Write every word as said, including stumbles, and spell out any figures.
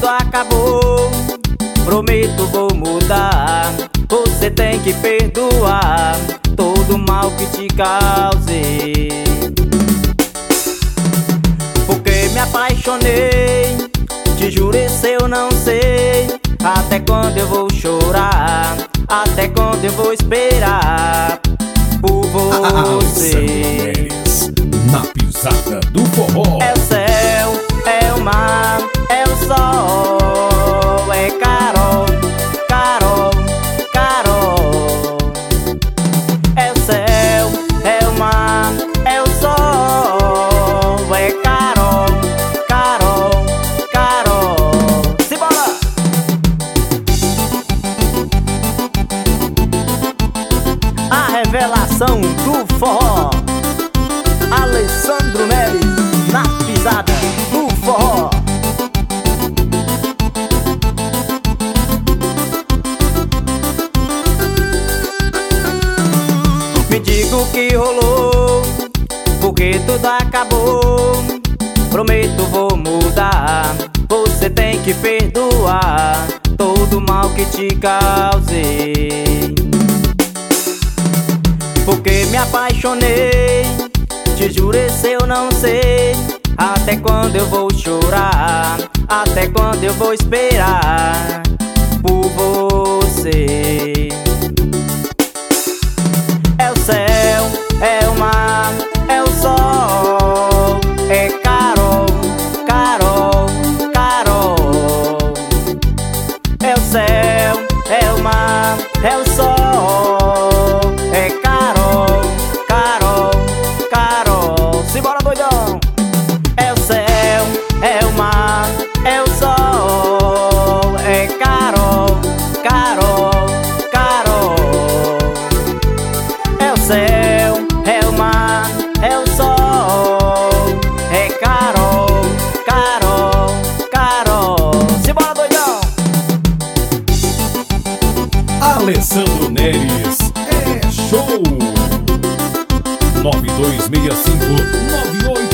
tudo acabou. Prometo vou mudar. Você tem que perdoar todo o mal que te causei. Porque me apaixonei, te jurei se eu não sei até quando eu vou chorar, até quando eu vou esperar por você. Na pisada do forró. É o céu, é o mar, é o sol, é Carol, Carol, Carol. É o céu, é o mar, é o sol, é Carol, Carol, Carol. Simbora! A revelação do forró, Alessandro Neres, na pisada do forró. Me diga o que rolou, porque tudo acabou. Prometo vou mudar. Você tem que perdoar todo o mal que te causei. Porque me apaixonei, te jurei se eu não sei até quando eu vou chorar, até quando eu vou esperar por você. É o céu, é o mar, é o sol, é Carol, Carol, Carol. É o céu, é o mar, é o sol, é Carol, Carol, Carol. Simbora, doidão! É o céu, é o mar, é o sol, é Carol, Carol, Carol. É o céu, é o mar, é o sol, é Carol, Carol, Carol. Simbora, doidão! Alessandro Neres é show. nove dois seis cinco nove oito